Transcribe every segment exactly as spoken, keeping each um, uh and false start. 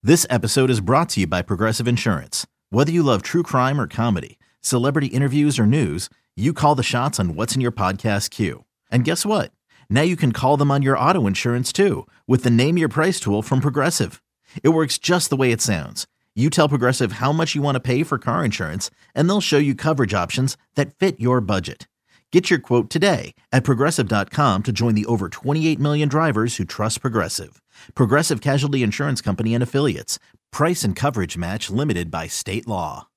This episode is brought to you by Progressive Insurance. Whether you love true crime or comedy, celebrity interviews or news, you call the shots on what's in your podcast queue. And guess what? Now you can call them on your auto insurance too with the Name Your Price tool from Progressive. It works just the way it sounds. You tell Progressive how much you want to pay for car insurance, and they'll show you coverage options that fit your budget. Get your quote today at Progressive dot com to join the over twenty-eight million drivers who trust Progressive. Progressive Casualty Insurance Company and Affiliates. Price and coverage match limited by state law.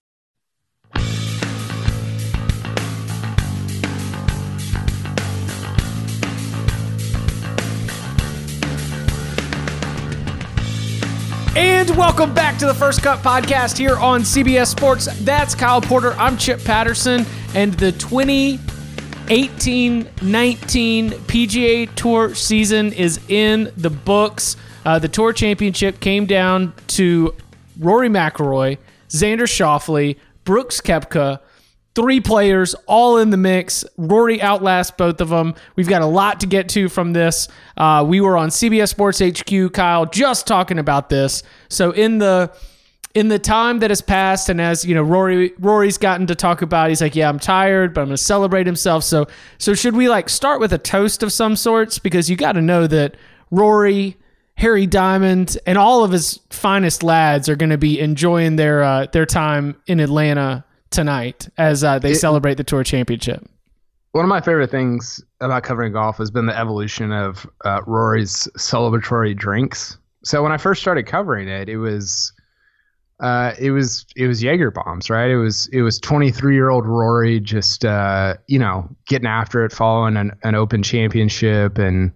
And welcome back to the First Cut Podcast here on C B S Sports. That's Kyle Porter. I'm Chip Patterson, and the twenty eighteen nineteen P G A Tour season is in the books. Uh, the Tour Championship came down to Rory McIlroy, Xander Schauffele, Brooks Koepka, three players all in the mix. Rory outlasts both of them. We've got a lot to get to from this. Uh, we were on C B S Sports H Q, Kyle, just talking about this. So in the in the time that has passed, and as you know, Rory Rory's gotten to talk about, he's like, yeah, I'm tired, but I'm going to celebrate himself. So so should we like start with a toast of some sorts? Because you got to know that Rory, Harry Diamond, and all of his finest lads are going to be enjoying their uh, their time in Atlanta tonight as uh, they it, celebrate the Tour Championship. One of my favorite things about covering golf has been the evolution of uh, Rory's celebratory drinks. So when I first started covering it, it was uh, it was it was Jaeger bombs, right? It was it was twenty-three year old Rory just uh, you know getting after it, following an, an Open Championship and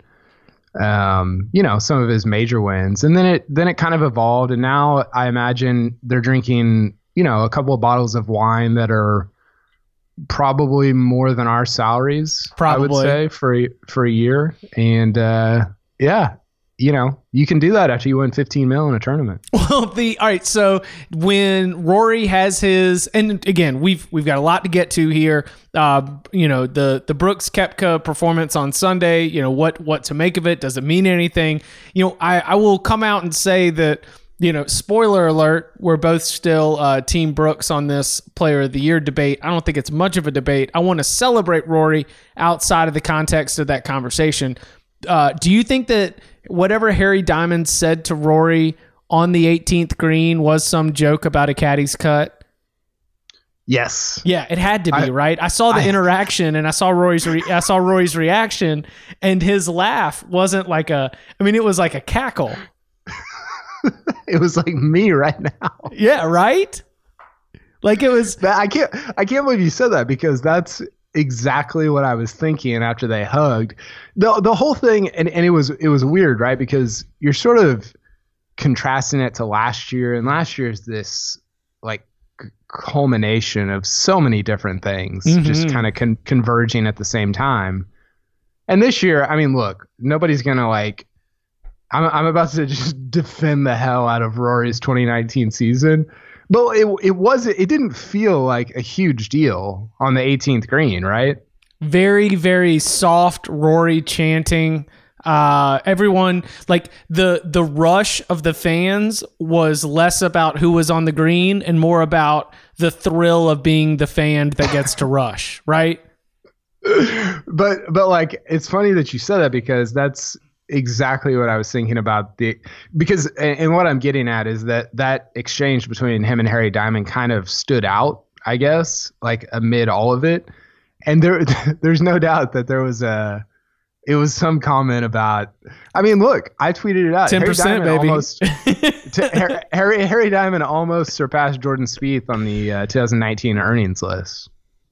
um, you know some of his major wins, and then it then it kind of evolved, and now I imagine they're drinking, you know, a couple of bottles of wine that are probably more than our salaries, probably. I would say, for a, for a year. And uh, yeah, you know, you can do that after you win fifteen mil in a tournament. Well, the all right. So when Rory has his, and again, we've we've got a lot to get to here. Uh, you know, the the Brooks Koepka performance on Sunday. You know, what what to make of it? Does it mean anything? You know, I I will come out and say that, you know, spoiler alert, we're both still uh, Team Brooks on this Player of the Year debate. I don't think it's much of a debate. I want to celebrate Rory outside of the context of that conversation. Uh, do you think that whatever Harry Diamond said to Rory on the eighteenth green was some joke about a caddy's cut? Yes. Yeah, it had to be, I, right? I saw the I, interaction and I saw Rory's re- I saw Rory's reaction, and his laugh wasn't like a, I mean, it was like a cackle. It was like me right now. Yeah, right? Like it was. I can't I can't believe you said that, because that's exactly what I was thinking after they hugged. The the whole thing, and, and it was it was weird, right? Because you're sort of contrasting it to last year, and last year is this like culmination of so many different things, mm-hmm. just kind of con- converging at the same time. And this year, I mean, look, nobody's gonna like. I'm I'm about to just defend the hell out of Rory's twenty nineteen season, but it it wasn't. It didn't feel like a huge deal on the eighteenth green, right? Very very soft Rory chanting. Uh, everyone, like the the rush of the fans was less about who was on the green and more about the thrill of being the fan that gets to rush, right? But but like, it's funny that you said that, because that's exactly what I was thinking about. The because and what I'm getting at is that that exchange between him and Harry Diamond kind of stood out, I guess, like amid all of it. And there there's no doubt that there was a it was some comment about, I mean, look, I tweeted it out. ten percent, baby. Almost, to, Harry Harry Diamond almost surpassed Jordan Spieth on the uh, twenty nineteen earnings list.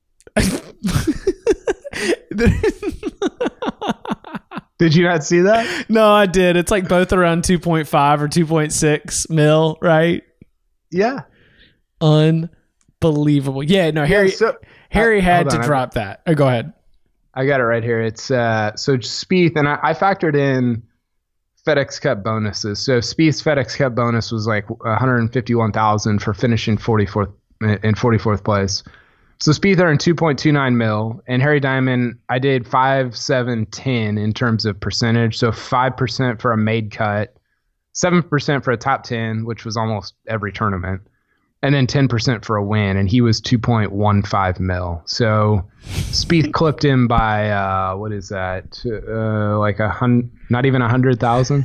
Did you not see that? No, I did. It's like both around two point five or two point six mil, right? Yeah. Unbelievable. Yeah, no, Harry yeah, so, Harry uh, had to on, drop I, that. Oh, go ahead. I got it right here. It's uh, so Spieth, and I, I factored in FedEx Cup bonuses. So Spieth's FedEx Cup bonus was like one hundred fifty-one thousand dollars for finishing forty-fourth in forty-fourth place. So Spieth earned two point two nine mil, and Harry Diamond, I did five, seven, ten in terms of percentage. So five percent for a made cut, seven percent for a top ten, which was almost every tournament, and then ten percent for a win, and he was two point one five mil. So Spieth clipped him by, uh, what is that, uh, like a hundred, not even a hundred thousand?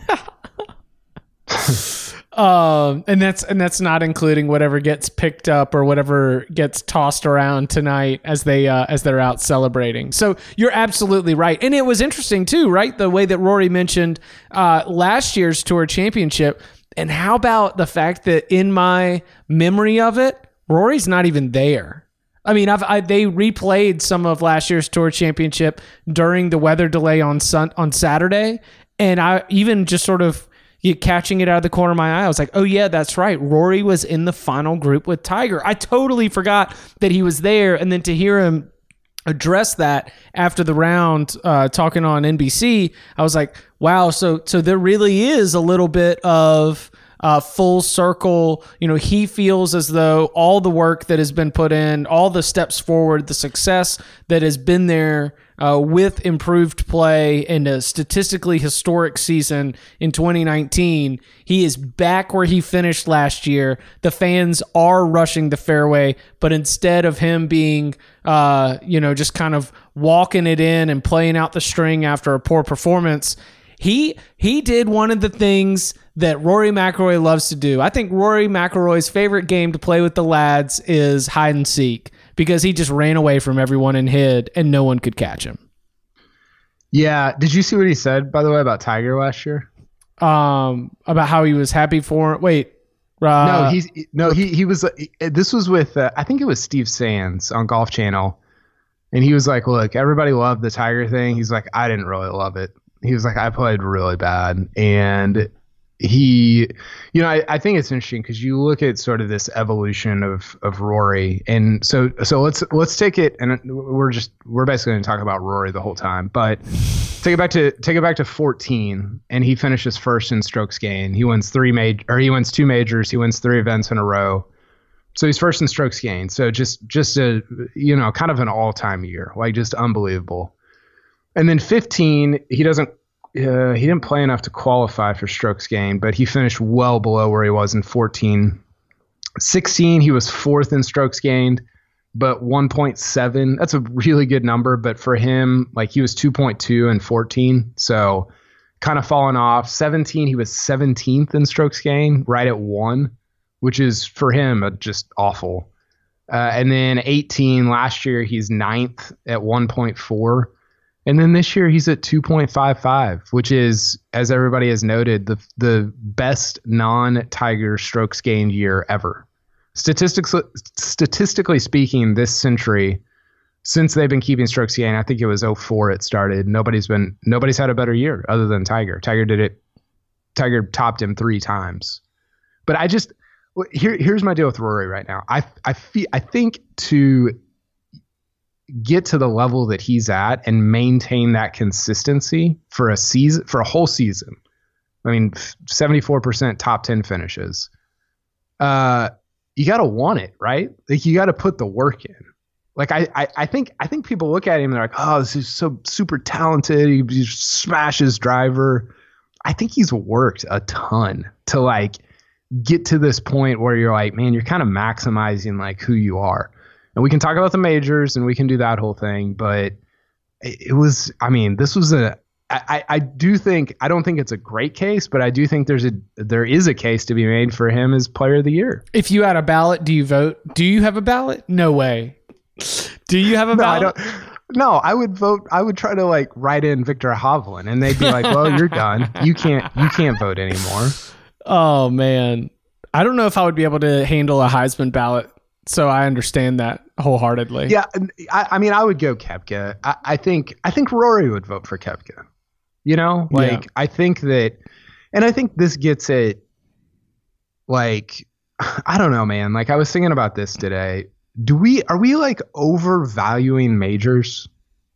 Um, and that's and that's not including whatever gets picked up or whatever gets tossed around tonight as they uh, as they're out celebrating. So you're absolutely right, and it was interesting too, right? The way that Rory mentioned uh, last year's Tour Championship, and how about the fact that in my memory of it, Rory's not even there. I mean, I've I, they replayed some of last year's Tour Championship during the weather delay on sun, on Saturday, and I even just sort of. Catching it out of the corner of my eye, I was like, oh yeah, that's right. Rory was in the final group with Tiger. I totally forgot that he was there. And then to hear him address that after the round, uh, talking on N B C, I was like, wow, so so there really is a little bit of uh, full circle. You know, he feels as though all the work that has been put in, all the steps forward, the success that has been there Uh, with improved play and a statistically historic season in twenty nineteen, he is back where he finished last year. The fans are rushing the fairway, but instead of him being, uh, you know, just kind of walking it in and playing out the string after a poor performance, he he did one of the things that Rory McIlroy loves to do. I think Rory McIlroy's favorite game to play with the lads is hide and seek, because he just ran away from everyone and hid, and no one could catch him. Yeah. Did you see what he said, by the way, about Tiger last year? Um, about how he was happy for Wait. Uh, no, he's no he he was. This was with uh, I think it was Steve Sands on Golf Channel, and he was like, "Look, everybody loved the Tiger thing." He's like, "I didn't really love it." He was like, "I played really bad," and he, you know, I, I think it's interesting because you look at sort of this evolution of of Rory, and so so let's let's take it, and we're just we're basically going to talk about Rory the whole time, but take it back to take it back to fourteen, and he finishes first in strokes gained. He wins three major, or he wins two majors, he wins three events in a row, so he's first in strokes gained. So just just a you know kind of an all time year, like just unbelievable. And then fifteen, he doesn't. Uh, he didn't play enough to qualify for strokes gained, but he finished well below where he was in fourteen. sixteen, he was fourth in strokes gained, but one point seven. That's a really good number, but for him, like he was two point two in fourteen, so kind of falling off. seventeen, he was seventeenth in strokes gained, right at one, which is for him uh, just awful. Uh, and then eighteen, last year, he's ninth at one point four. And then this year he's at two point five five, which is, as everybody has noted, the the best non-Tiger strokes gained year ever. Statistics, statistically speaking, this century, since they've been keeping strokes gained, I think it was oh four it started. Nobody's been nobody's had a better year other than Tiger. Tiger did it. Tiger topped him three times. But I just here here's my deal with Rory right now. I I feel I think to get to the level that he's at and maintain that consistency for a season, for a whole season. I mean, seventy-four percent top ten finishes. Uh, you got to want it, right? Like you got to put the work in. Like I, I, I think, I think people look at him and they're like, oh, this is so super talented. He, he smashes driver. I think he's worked a ton to like get to this point where you're like, man, you're kind of maximizing like who you are. And we can talk about the majors and we can do that whole thing, but it, it was, I mean, this was a, I, I do think, I don't think it's a great case, but I do think there's a, there is a case to be made for him as player of the year. If you had a ballot, do you vote? Do you have a ballot? No way. Do you have a no, ballot? I don't, no, I would vote. I would try to like write in Victor Hovland and they'd be like, well, you're done. You can't, you can't vote anymore. Oh man. I don't know if I would be able to handle a Heisman ballot. So I understand that wholeheartedly. Yeah, I, I mean, I would go Koepka. I, I think I think Rory would vote for Koepka. You know, like yeah. I think that, and I think this gets it. Like, I don't know, man. Like I was thinking about this today. Do we are we like overvaluing majors?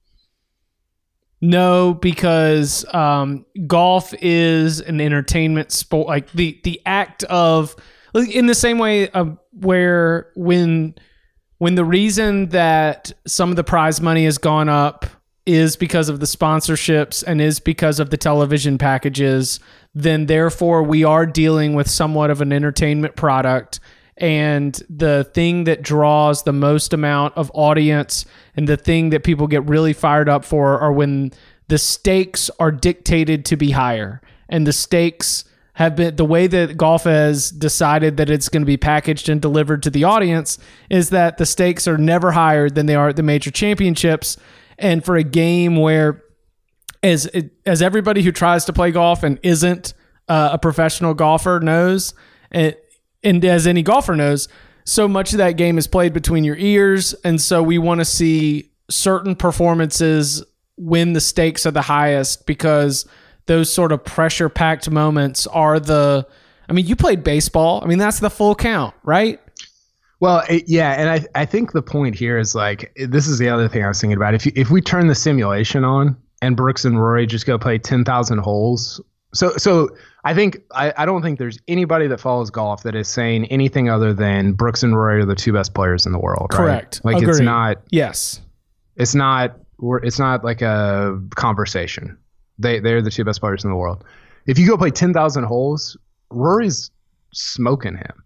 No, because um, golf is an entertainment sport. Like the the act of. In the same way of where when when the reason that some of the prize money has gone up is because of the sponsorships and is because of the television packages, then therefore we are dealing with somewhat of an entertainment product. And the thing that draws the most amount of audience and the thing that people get really fired up for are when the stakes are dictated to be higher. And the stakes have been, the way that golf has decided that it's going to be packaged and delivered to the audience is that the stakes are never higher than they are at the major championships. And for a game where, as as everybody who tries to play golf and isn't uh, a professional golfer knows, and, and as any golfer knows, so much of that game is played between your ears. And so we want to see certain performances when the stakes are the highest, because those sort of pressure-packed moments are the, I mean, you played baseball. I mean, that's the full count, right? Well, it, yeah, and I I think the point here is, like, this is the other thing I was thinking about. If you, if we turn the simulation on and Brooks and Rory just go play ten thousand holes, so so I think I, I don't think there's anybody that follows golf that is saying anything other than Brooks and Rory are the two best players in the world. Correct. Right? Like Agreed. it's not. Yes. It's not. It's not like a conversation. They they're the two best players in the world. If you go play ten thousand holes, Rory's smoking him.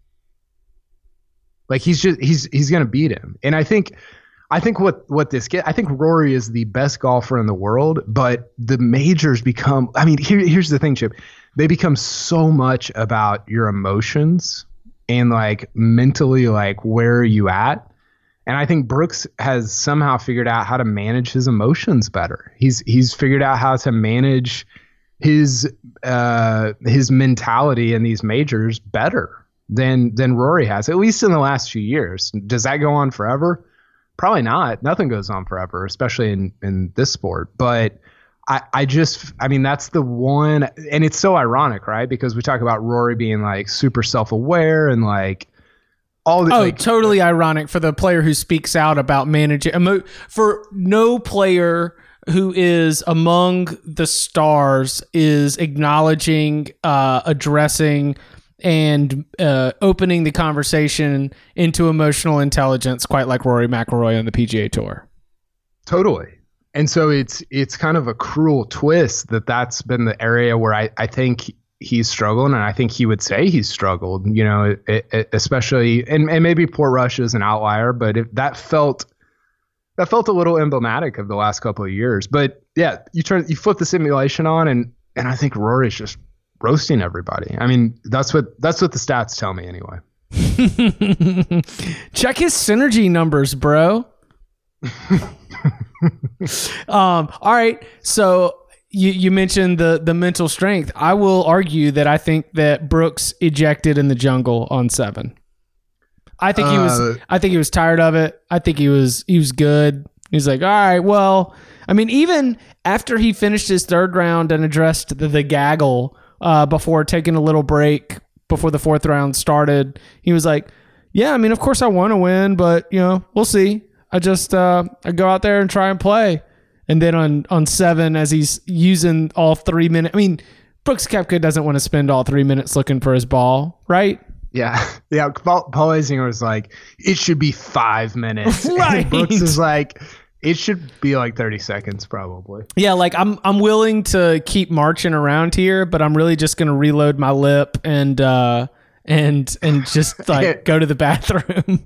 Like he's just he's he's gonna beat him. And I think I think what what this get I think Rory is the best golfer in the world, but the majors become I mean here here's the thing, Chip. They become so much about your emotions and like mentally, like where are you at? And I think Brooks has somehow figured out how to manage his emotions better. He's he's figured out how to manage his uh, his mentality in these majors better than than Rory has, at least in the last few years. Does that go on forever? Probably not. Nothing goes on forever, especially in, in this sport. But I, I just, I mean, that's the one, and it's so ironic, right? Because we talk about Rory being like super self-aware and like, all the, oh, like, totally ironic for the player who speaks out about managing. Emo- for no player who is among the stars is acknowledging, uh, addressing, and uh, opening the conversation into emotional intelligence, quite like Rory McIlroy on the P G A Tour. Totally. And so it's it's kind of a cruel twist that that's been the area where I, I think he's struggling, and I think he would say he's struggled, you know, it, it, especially, and, and maybe Portrush is an outlier, but it, that felt that felt a little emblematic of the last couple of years. But yeah, you turn you flip the simulation on, and and I think Rory's just roasting everybody. I mean, that's what that's what the stats tell me anyway. Check his synergy numbers, bro. um, all right, so. You you mentioned the the mental strength. I will argue that I think that Brooks ejected in the jungle on seven. I think he was uh, I think he was tired of it. I think he was he was good. He was like, all right, well, I mean, even after he finished his third round and addressed the, the gaggle uh, before taking a little break before the fourth round started, he was like, yeah, I mean, of course I want to win, but you know, we'll see. I just uh, I go out there and try and play. And then on, on seven, as he's using all three minutes, I mean, Brooks Koepka doesn't want to spend all three minutes looking for his ball, right? Yeah. Yeah. Paul, Paul Azinger was like, it should be five minutes. Right. And Brooks is like, it should be like thirty seconds probably. Yeah. Like I'm, I'm willing to keep marching around here, but I'm really just going to reload my lip and, uh, and, and just like go to the bathroom.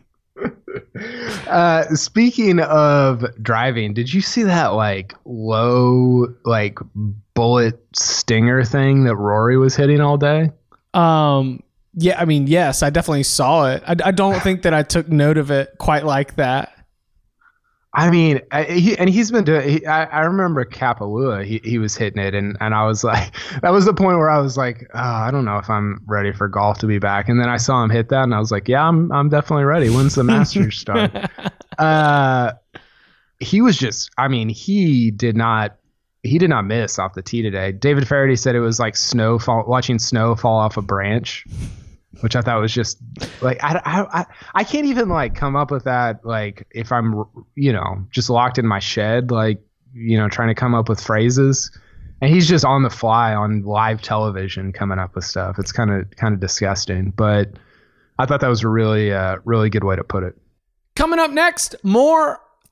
Uh, speaking of driving, did you see that like low, like bullet stinger thing that Rory was hitting all day? Um, yeah, I mean, yes, I definitely saw it. I, I don't think that I took note of it quite like that. I mean, I, he, and he's been doing, he, I, I remember Kapalua, he, he was hitting it. And, and I was like, that was the point where I was like, oh, I don't know if I'm ready for golf to be back. And then I saw him hit that and I was like, yeah, I'm, I'm definitely ready. When's the Masters start? uh, he was just, I mean, he did not, he did not miss off the tee today. David Faraday said it was like snow fall, watching snow fall off a branch, which I thought was just like, I, I, I, I can't even like come up with that. Like if I'm, you know, just locked in my shed, like, you know, trying to come up with phrases, and he's just on the fly on live television coming up with stuff. It's kind of, kind of disgusting, but I thought that was a really, uh, really good way to put it. Coming up next, more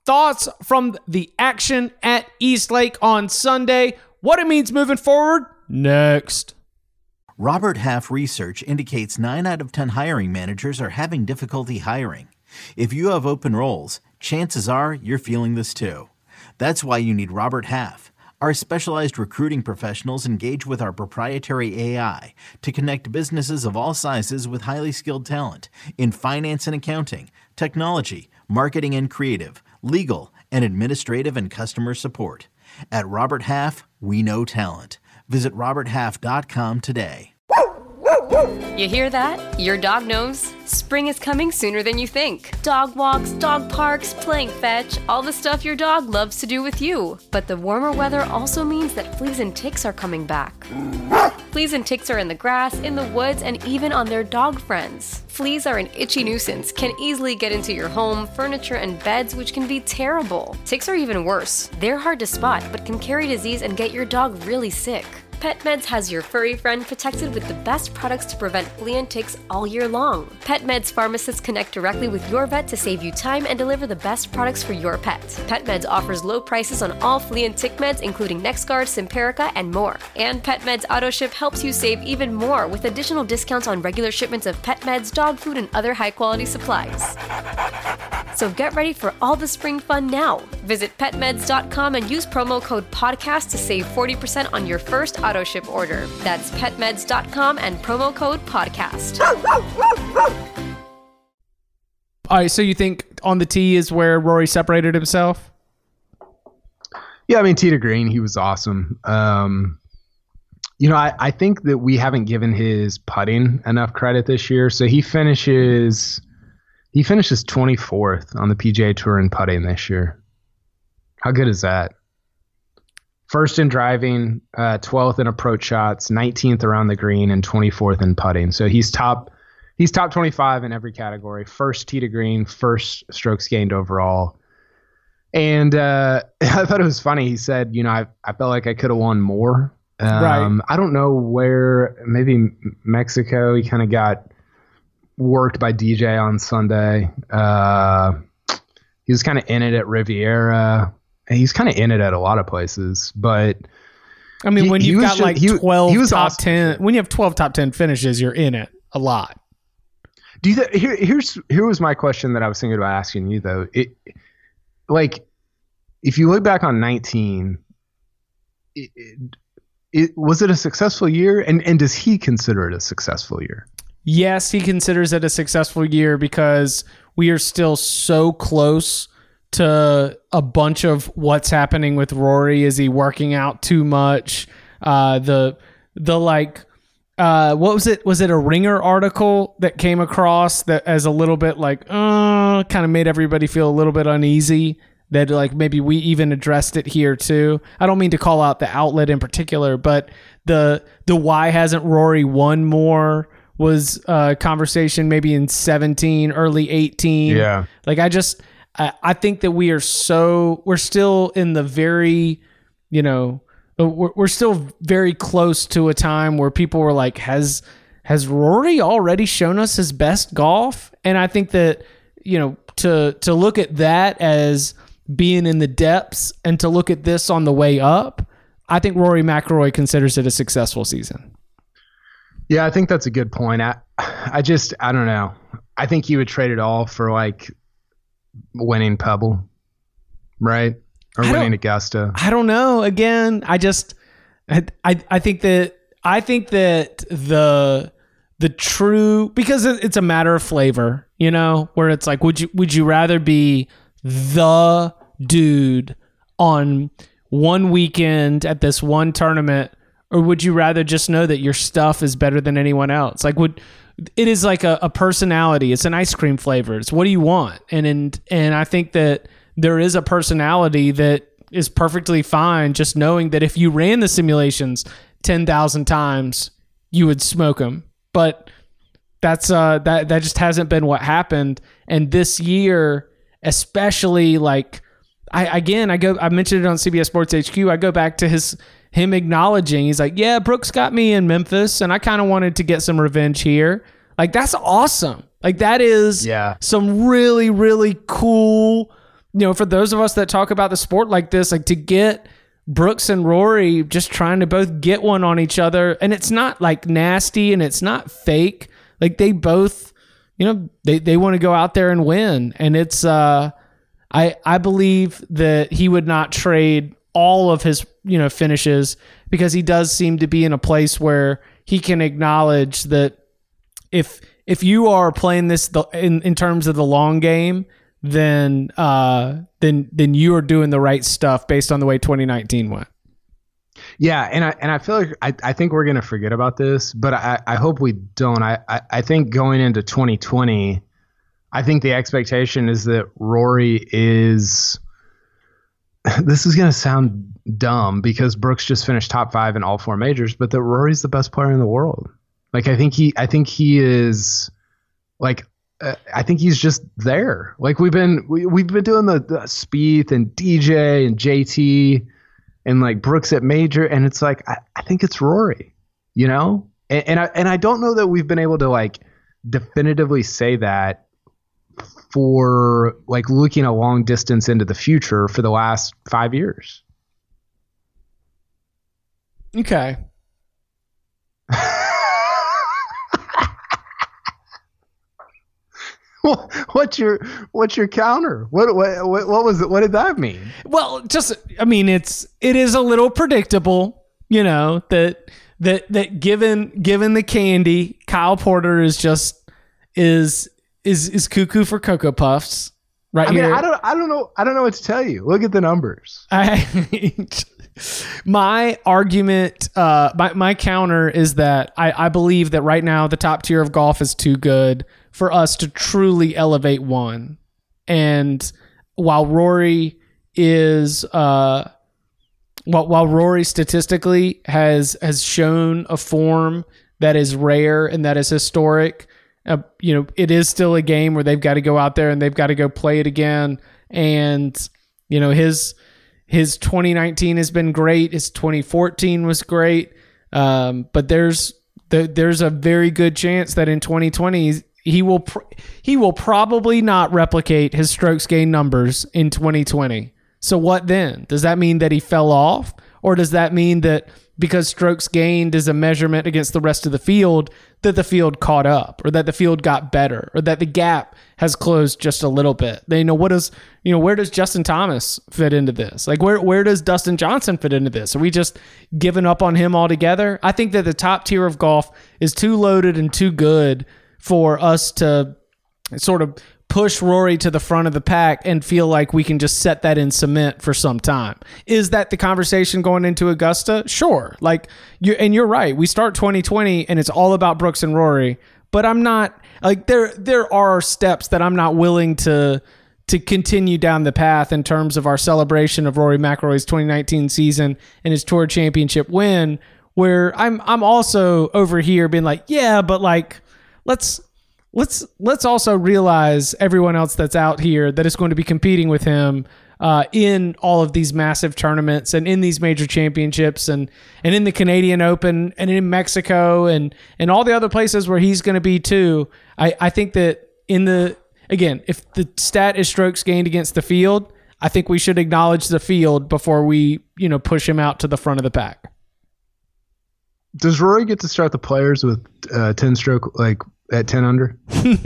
thoughts from the action at Eastlake on Sunday, what it means moving forward, next. Robert Half research indicates nine out of ten hiring managers are having difficulty hiring. If you have open roles, chances are you're feeling this too. That's why you need Robert Half. Our specialized recruiting professionals engage with our proprietary A I to connect businesses of all sizes with highly skilled talent in finance and accounting, technology, marketing and creative, legal, and administrative and customer support. At Robert Half, we know talent. Visit robert half dot com today. You hear that? Your dog knows. Spring is coming sooner than you think. Dog walks, dog parks, playing fetch, all the stuff your dog loves to do with you. But the warmer weather also means that fleas and ticks are coming back. Fleas and ticks are in the grass, in the woods, and even on their dog friends. Fleas are an itchy nuisance, can easily get into your home, furniture, and beds, which can be terrible. Ticks are even worse. They're hard to spot, but can carry disease and get your dog really sick. PetMeds has your furry friend protected with the best products to prevent flea and ticks all year long. PetMeds pharmacists connect directly with your vet to save you time and deliver the best products for your pet. PetMeds offers low prices on all flea and tick meds, including NexGard, Simparica, and more. And PetMeds AutoShip helps you save even more with additional discounts on regular shipments of pet meds, dog food, and other high-quality supplies. So get ready for all the spring fun now. Visit pet meds dot com and use promo code podcast to save forty percent on your first auto ship order. That's pet meds dot com and promo code podcast. All right, so you think on the tee is where Rory separated himself? Yeah, I mean, tee to green, he was awesome. Um, you know, I, I think that we haven't given his putting enough credit this year. So he finishes... He finishes twenty-fourth on the P G A Tour in putting this year. How good is that? First in driving, uh, twelfth in approach shots, nineteenth around the green, and twenty-fourth in putting. So he's top he's top twenty-five in every category. First tee to green, first strokes gained overall. And uh, I thought it was funny. He said, you know, I, I felt like I could have won more. Um, right. I don't know where, maybe Mexico, he kind of got worked by D J on Sunday. Uh, he was kind of in it at Riviera. He's kind of in it at a lot of places, but I mean, he, when you've got just, like he, twelve he was top awesome. ten, when you have twelve top ten finishes, you're in it a lot. Do you th- here? Here's here was my question that I was thinking about asking you though. It like if you look back on nineteen, it, it, it was it a successful year, and and does he consider it a successful year? Yes, he considers it a successful year because we are still so close to a bunch of what's happening with Rory. Is he working out too much? Uh, the the like, uh, what was it? Was it a Ringer article that came across that as a little bit like, uh, kind of made everybody feel a little bit uneasy? That like maybe we even addressed it here too. I don't mean to call out the outlet in particular, but the the why hasn't Rory won more was a conversation maybe in seventeen, early eighteen. Yeah. Like I just, I, I think that we are so, we're still in the very, you know, we're, we're still very close to a time where people were like, has, has Rory already shown us his best golf? And I think that, you know, to, to look at that as being in the depths and to look at this on the way up, I think Rory McIlroy considers it a successful season. Yeah, I think that's a good point. I, I just, I don't know. I think you would trade it all for like winning Pebble, right? Or winning Augusta. I don't know. Again, I just, I, I think that, I think that the, the true, because it's a matter of flavor, you know, where it's like, would you, would you rather be the dude on one weekend at this one tournament, or would you rather just know that your stuff is better than anyone else? Like, would it is like a, a personality. It's an ice cream flavor. It's what do you want? And and and I think that there is a personality that is perfectly fine just knowing that if you ran the simulations ten thousand times, you would smoke them. But that's uh that that just hasn't been what happened. And this year, especially, like I again I go I mentioned it on C B S Sports H Q. I go back to his. Him acknowledging, he's like, yeah, Brooks got me in Memphis and I kind of wanted to get some revenge here. Like, that's awesome. Like, that is yeah. some really, really cool you know, for those of us that talk about the sport like this, like to get Brooks and Rory just trying to both get one on each other, and it's not like nasty and it's not fake. Like they both, you know, they, they want to go out there and win. And it's, uh, I, I believe that he would not trade all of his, you know, finishes, because he does seem to be in a place where he can acknowledge that if, if you are playing this in, in terms of the long game, then uh, then then you are doing the right stuff based on the way twenty nineteen went. Yeah, and I and I feel like I, I think we're gonna forget about this, but I, I hope we don't. I, I, I think going into twenty twenty, I think the expectation is that Rory is this is gonna sound dumb because Brooks just finished top five in all four majors, but that Rory's the best player in the world. Like I think he I think he is like Uh, I think he's just there. Like we've been, we, we've been doing the, the Spieth and D J and J T and like Brooks at major. And it's like, I, I think it's Rory, you know? And, and I, and I don't know that we've been able to like definitively say that for like looking a long distance into the future for the last five years. Okay. What's your what's your counter? What what what was it? What did that mean? Well, just I mean, it's it is a little predictable, you know, that that that given given the candy, Kyle Porter is just is is is cuckoo for Cocoa Puffs right I mean, here. I don't I don't know I don't know what to tell you. Look at the numbers. I, my argument, uh, my my counter is that I I believe that right now the top tier of golf is too good for us to truly elevate one. And while Rory is, uh, while, while Rory statistically has, has shown a form that is rare and that is historic, uh, you know, it is still a game where they've got to go out there and they've got to go play it again. And, you know, his, his twenty nineteen has been great. His twenty fourteen was great. Um, but there's, the, there's a very good chance that in twenty twenty, He will pr- he will probably not replicate his strokes gained numbers in twenty twenty. So what then? Does that mean that he fell off? Or does that mean that because strokes gained is a measurement against the rest of the field, that the field caught up, or that the field got better, or that the gap has closed just a little bit? They, you know, what does, you know, where does Justin Thomas fit into this? Like where where does Dustin Johnson fit into this? Are we just giving up on him altogether? I think that the top tier of golf is too loaded and too good for us to sort of push Rory to the front of the pack and feel like we can just set that in cement for some time. Is that the conversation going into Augusta? Sure. Like you, and you're right. We start twenty twenty and it's all about Brooks and Rory, but I'm not like there, there are steps that I'm not willing to, to continue down the path in terms of our celebration of Rory McIlroy's twenty nineteen season and his Tour Championship win, where I'm, I'm also over here being like, yeah, but like, Let's let's let's also realize everyone else that's out here that is going to be competing with him uh, in all of these massive tournaments and in these major championships and and in the Canadian Open and in Mexico and and all the other places where he's going to be too. I, I think that in the again, if the stat is strokes gained against the field, I think we should acknowledge the field before we, you know, push him out to the front of the pack. Does Rory get to start the players with uh, ten stroke like at ten under?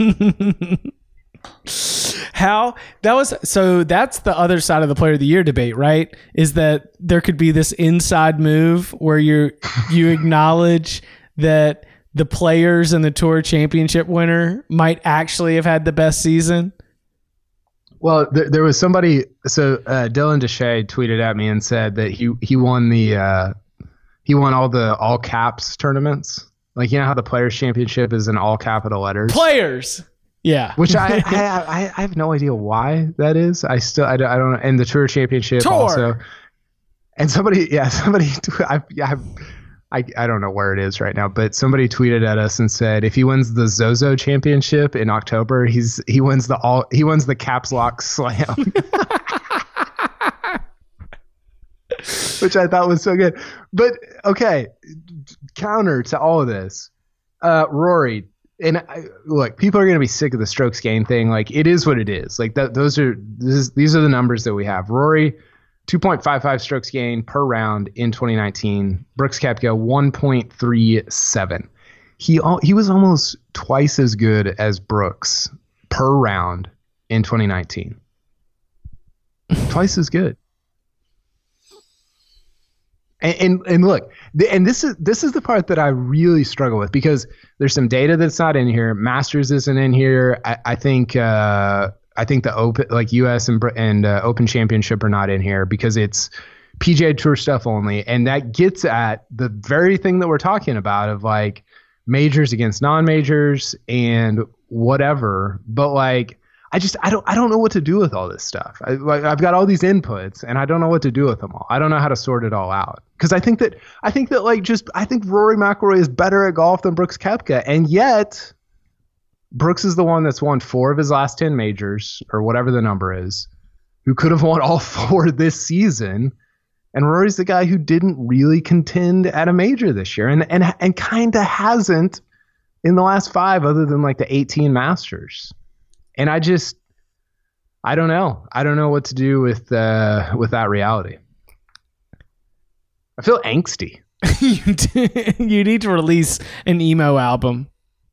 How that was so that's the other side of the player of the year debate, right? Is that there could be this inside move where you you acknowledge that the players and the Tour Championship winner might actually have had the best season. Well, there, there was somebody. So uh, Dylan Deshay tweeted at me and said that he he won the. Uh, He won all the all caps tournaments. Like, you know how the Players Championship is in all capital letters? Players. Yeah. Which I, I, I have no idea why that is. I still, I don't, I don't and the Tour Championship Tour. also. And somebody, yeah, somebody, I, I, I, I don't know where it is right now, but somebody tweeted at us and said, if he wins the Zozo Championship in October, he's, he wins the all, he wins the Caps Lock Slam. Which I thought was so good. But, okay, counter to all of this, uh, Rory, and I, look, people are going to be sick of the strokes gained thing. Like, it is what it is. Like that, those are this is, these are the numbers that we have. Rory, two point five five strokes gained per round in twenty nineteen. Brooks Koepka, one point three seven. He he was almost twice as good as Brooks per round in twenty nineteen. Twice as good. And, and and look, and this is this is the part that I really struggle with, because there's some data that's not in here. Masters isn't in here. I, I think uh, I think the Open, like U S and and uh, Open Championship, are not in here because it's P G A Tour stuff only, and that gets at the very thing that we're talking about of like majors against non-majors and whatever. But like, I just I don't I don't know what to do with all this stuff. I, like, I've got all these inputs and I don't know what to do with them all. I don't know how to sort it all out, because I think that I think that like just I think Rory McIlroy is better at golf than Brooks Koepka, and yet Brooks is the one that's won four of his last ten majors, or whatever the number is, who could have won all four this season, and Rory's the guy who didn't really contend at a major this year, and and and kind of hasn't in the last five, other than like the eighteen Masters. And I just, I don't know. I don't know what to do with uh, with that reality. I feel angsty. you, d- you need to release an emo album.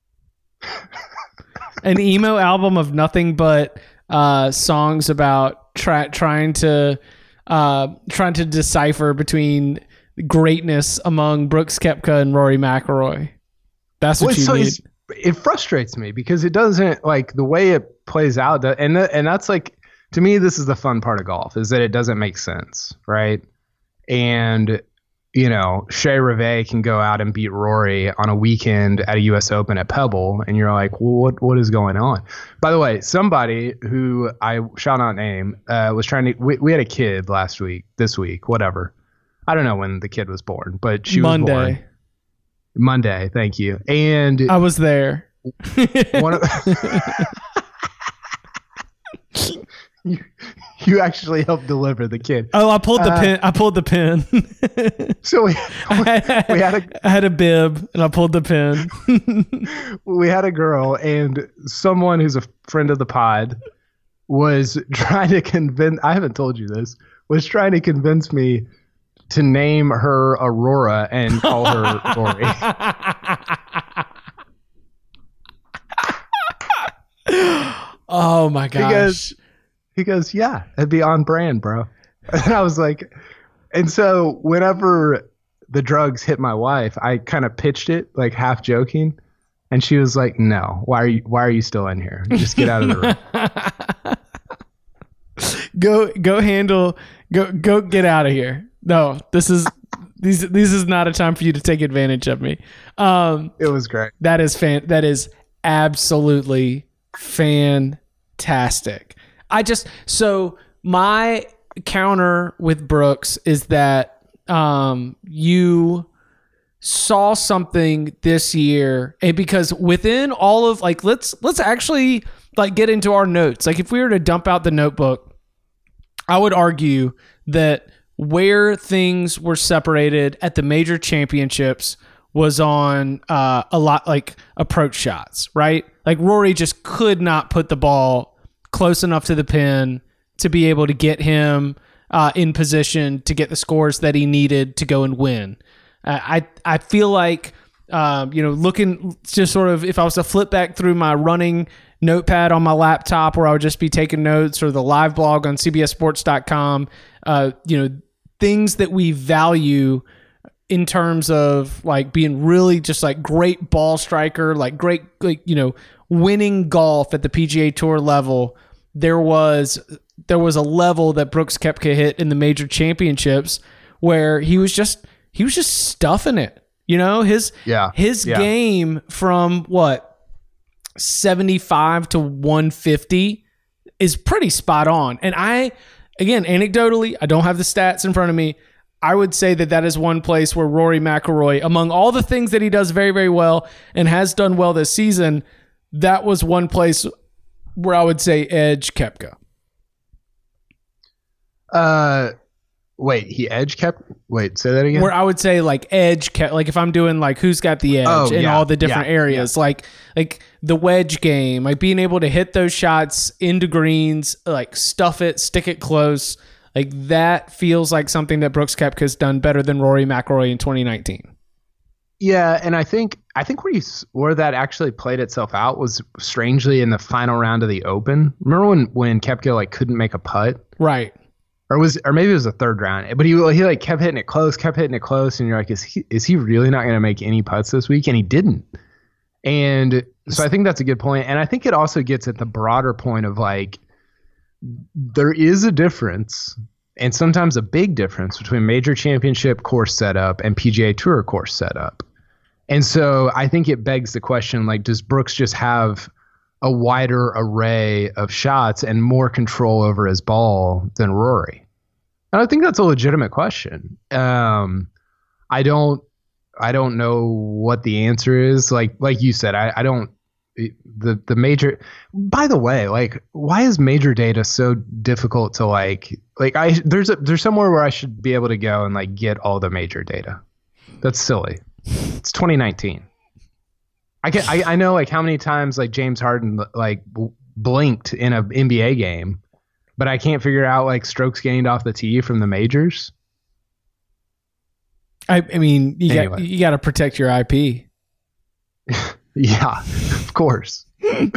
An emo album of nothing but uh, songs about try- trying to uh, trying to decipher between greatness among Brooks Koepka and Rory McIlroy. That's what well, you so need. It frustrates me because it doesn't, like, the way it plays out, and th- and that's like, to me, this is the fun part of golf, is that it doesn't make sense, right? And you know, Shea Reve can go out and beat Rory on a weekend at a U S Open at Pebble, and you're like, well, what what is going on? By the way, somebody who I shall not name uh, was trying to. We, we had a kid last week, this week, whatever. I don't know when the kid was born, but she Monday. was born. Monday, thank you. And I was there. One of you, you actually helped deliver the kid. Oh, I pulled the uh, pin. I pulled the pin. So we, I, we had a, I had a bib and I pulled the pin. We had a girl, and someone who's a friend of the pod was trying to convince. I haven't told you this. Was trying to convince me to name her Aurora and call her Rory. Oh my gosh. He goes, he goes, yeah, it'd be on brand, bro. And I was like, and so whenever the drugs hit my wife, I kind of pitched it, like half joking. And she was like, no, why are you, why are you still in here? Just get out of the room. go, go handle, go, go get out of here. No, this is, these, this is not a time for you to take advantage of me. Um, it was great. That is fan. That is absolutely fantastic. I just, so my counter with Brooks is that um, you saw something this year, and because within all of like, let's let's actually like get into our notes. Like if we were to dump out the notebook, I would argue that where things were separated at the major championships was on uh, a lot like approach shots, right? Like Rory just could not put the ball close enough to the pin to be able to get him uh, in position to get the scores that he needed to go and win. Uh, I I feel like, um, you know, looking just sort of, if I was to flip back through my running notepad on my laptop where I would just be taking notes, or the live blog on C B S sports dot com, uh, you know, things that we value in terms of like being really just like great ball striker, like great, like, you know, winning golf at the P G A Tour level. There was there was a level that Brooks Koepka hit in the major championships where he was just he was just stuffing it. You know, his yeah. his yeah. game from what seventy-five to one fifty is pretty spot on. And I, again, anecdotally, I don't have the stats in front of me. I would say that that is one place where Rory McIlroy, among all the things that he does very, very well and has done well this season, that was one place where I would say edge Koepka. Uh, Wait, he edge kept. Wait, say that again. Where I would say like edge, like if I'm doing like who's got the edge oh, in yeah, all the different yeah, areas, yeah. like like the wedge game, like being able to hit those shots into greens, like stuff it, stick it close, like that feels like something that Brooks Koepka's done better than Rory McIlroy in twenty nineteen. Yeah, and I think I think where you where that actually played itself out was strangely in the final round of the Open. Remember when when Koepka like couldn't make a putt, right? Or was, or maybe it was the third round, but he he like kept hitting it close, kept hitting it close, and you're like, is he is he really not going to make any putts this week? And he didn't. And so I think that's a good point, and I think it also gets at the broader point of like, there is a difference, and sometimes a big difference between major championship course setup and P G A Tour course setup. And so I think it begs the question, like, does Brooks just have a wider array of shots and more control over his ball than Rory? And I think that's a legitimate question. Um, I don't, I don't know what the answer is. Like, like you said, I, I don't, the, the major, by the way, like, why is major data so difficult to like, like I, there's a, there's somewhere where I should be able to go and like get all the major data. That's silly. It's twenty nineteen. I can I, I know like how many times like James Harden like blinked in a N B A game, but I can't figure out like strokes gained off the tee from the majors. I, I mean, you anyway. got you got to protect your I P. Yeah, of course.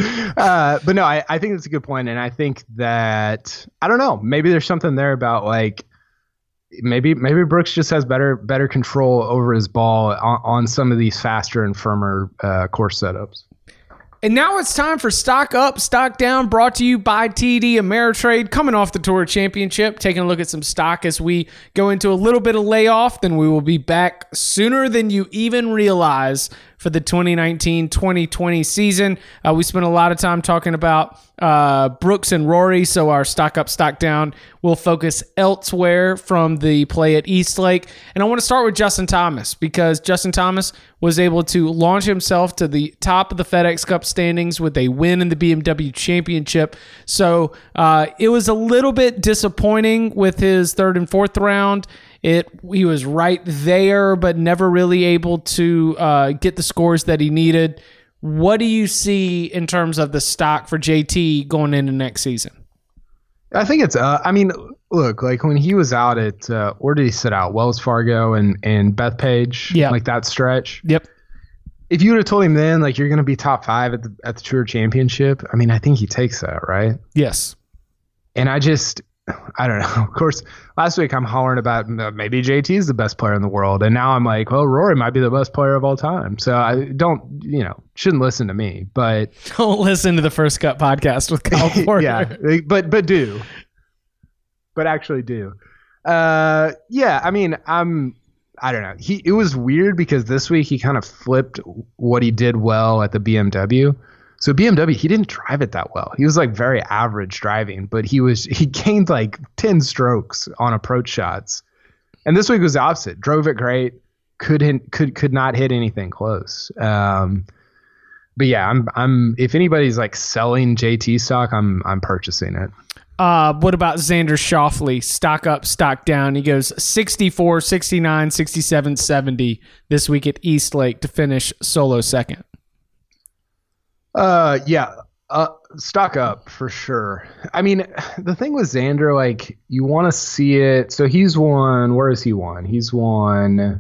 uh, but no, I, I think that's a good point, and I think that I don't know. Maybe there's something there about like. Maybe maybe Brooks just has better better control over his ball on, on some of these faster and firmer uh, course setups. And now it's time for Stock Up, Stock Down, brought to you by T D Ameritrade, coming off the Tour Championship, taking a look at some stock as we go into a little bit of layoff. Then we will be back sooner than you even realize for the twenty nineteen twenty twenty season. Uh, we spent a lot of time talking about uh, Brooks and Rory, so our Stock Up, Stock Down will focus elsewhere from the play at Eastlake. And I want to start with Justin Thomas, because Justin Thomas was able to launch himself to the top of the FedEx Cup standings with a win in the B M W Championship. So uh, it was a little bit disappointing with his third and fourth round. It he was right there, but never really able to uh, get the scores that he needed. What do you see in terms of the stock for J T going into next season? I think it's, uh, I mean, look, like when he was out at, uh, where did he sit out? Wells Fargo and, and Bethpage, yeah. like that stretch. Yep. If you would have told him then, like, you're going to be top five at the, at the Tour Championship, I mean, I think he takes that, right? Yes. And I just, I don't know. Of course, last week I'm hollering about maybe J T is the best player in the world. And now I'm like, well, Rory might be the best player of all time. So I don't, you know, shouldn't listen to me. But don't listen to the First Cut podcast with Kyle Porter. Yeah, but but do. But actually do. Uh, yeah, I mean, I'm, I don't know. He It was weird because this week he kind of flipped what he did well at the B M W. So B M W, he didn't drive it that well. He was like very average driving, but he was he gained like ten strokes on approach shots. And this week was the opposite. Drove it great, could hit, could could not hit anything close. Um, but yeah, I'm I'm if anybody's like selling J T stock, I'm I'm purchasing it. Uh, what about Xander Schauffele? Stock up, stock down. He goes sixty-four, sixty-nine, sixty-seven, seventy this week at Eastlake to finish solo second. Uh, yeah, uh, stock up for sure. I mean, the thing with Xander, like, you want to see it. So he's won. Where has he won? He's won.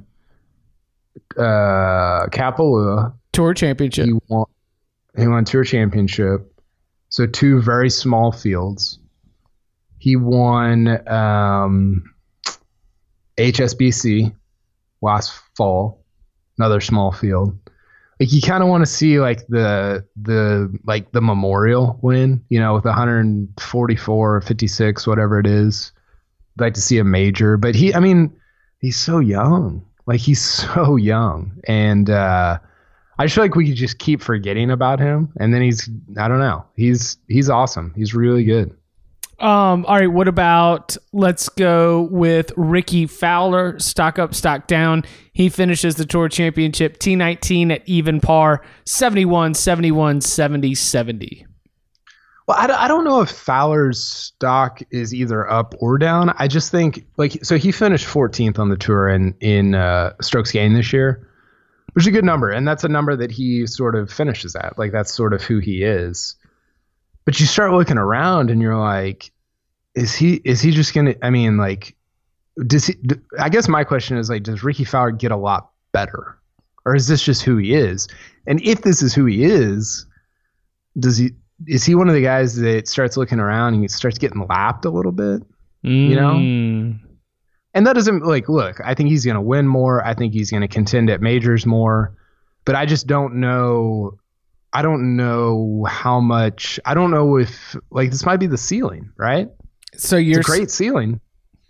Uh, Kapalua Tour Championship. He won. He won Tour Championship. So two very small fields. He won um, H S B C last fall, another small field. Like, you kind of want to see like the the like the Memorial win, you know, with one forty-four, fifty-six, whatever it is. I'd like to see a major, but he, I mean, he's so young. Like, he's so young, and uh, I just feel like we could just keep forgetting about him. And then he's, I don't know, he's he's awesome. He's really good. Um, all right, what about, let's go with Ricky Fowler, stock up, stock down. He finishes the Tour Championship T nineteen at even par, seventy-one, seventy-one, seventy, seventy. Well, I, I don't know if Fowler's stock is either up or down. I just think, like, so he finished fourteenth on the tour in, in uh, strokes gained this year, which is a good number. And that's a number that he sort of finishes at. Like, that's sort of who he is. But you start looking around and you're like, is he is he just going to, I mean, like, does he, I guess my question is, like, does Ricky Fowler get a lot better? Or is this just who he is? And if this is who he is, does he, is he one of the guys that starts looking around and he starts getting lapped a little bit? Mm. You know? And that doesn't, like, look, I think he's going to win more. I think he's going to contend at majors more. But I just don't know. I don't know how much. I don't know if, like, this might be the ceiling, right? So you're it's a great ceiling.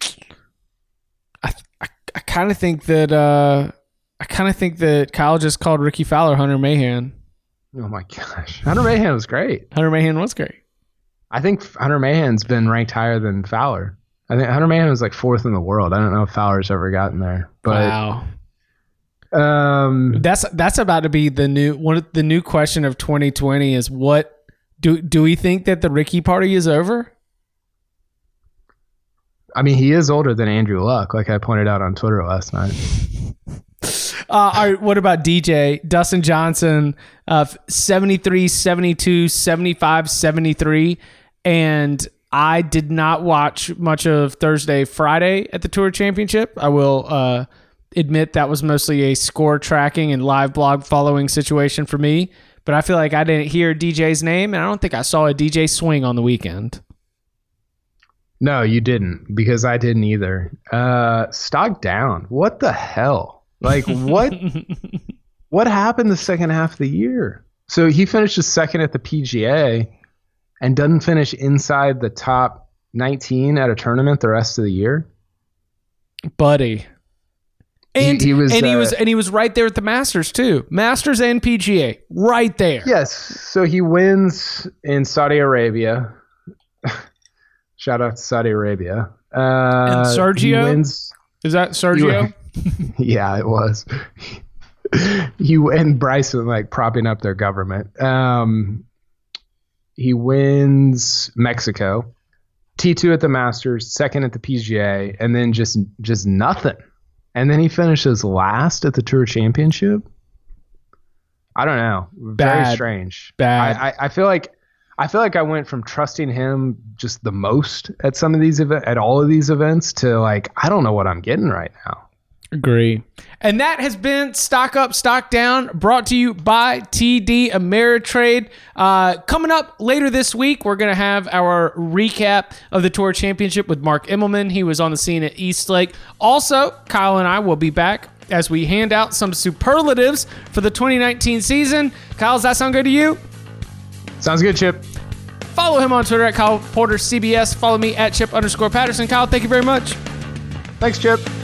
I I, I kind of think that uh, I kind of think that Kyle just called Ricky Fowler Hunter Mahan. Oh my gosh, Hunter Mahan was great. Hunter Mahan was great. I think Hunter Mahan's been ranked higher than Fowler. I think Hunter Mahan was like fourth in the world. I don't know if Fowler's ever gotten there. But, wow. Um, that's that's about to be the new one. The new question of twenty twenty is what do do we think that the Ricky party is over? I mean, he is older than Andrew Luck, like I pointed out on Twitter last night. Uh, all right, what about D J? Dustin Johnson, uh, seventy-three, seventy-two, seventy-five, seventy-three. And I did not watch much of Thursday, Friday at the Tour Championship. I will uh, admit that was mostly a score tracking and live blog following situation for me. But I feel like I didn't hear D J's name, and I don't think I saw a D J swing on the weekend. No, you didn't, because I didn't either. Uh, stock down. What the hell? Like, what what happened the second half of the year? So he finished second at the P G A and doesn't finish inside the top nineteen at a tournament the rest of the year? Buddy. And he, he was, and he uh, was and he was right there at the Masters too. Masters and P G A. Right there. Yes. So he wins in Saudi Arabia. Shout out to Saudi Arabia. Uh, and Sergio? He wins. Is that Sergio? Yeah, it was. You and Bryson like propping up their government. Um, he wins Mexico, T two at the Masters, second at the P G A, and then just just nothing. And then he finishes last at the Tour Championship. I don't know. Very Bad. strange. Bad. I, I, I feel like I feel like I went from trusting him just the most at some of these events, at all of these events, to like I don't know what I'm getting right now. Agree. And that has been Stock Up, Stock Down, brought to you by T D Ameritrade. Uh, coming up later this week, we're going to have our recap of the Tour Championship with Mark Immelman. He was on the scene at Eastlake. Also, Kyle and I will be back as we hand out some superlatives for the twenty nineteen season. Kyle, does that sound good to you? Sounds good, Chip. Follow him on Twitter at Kyle Porter C B S. Follow me at Chip underscore Patterson. Kyle, thank you very much. Thanks, Chip.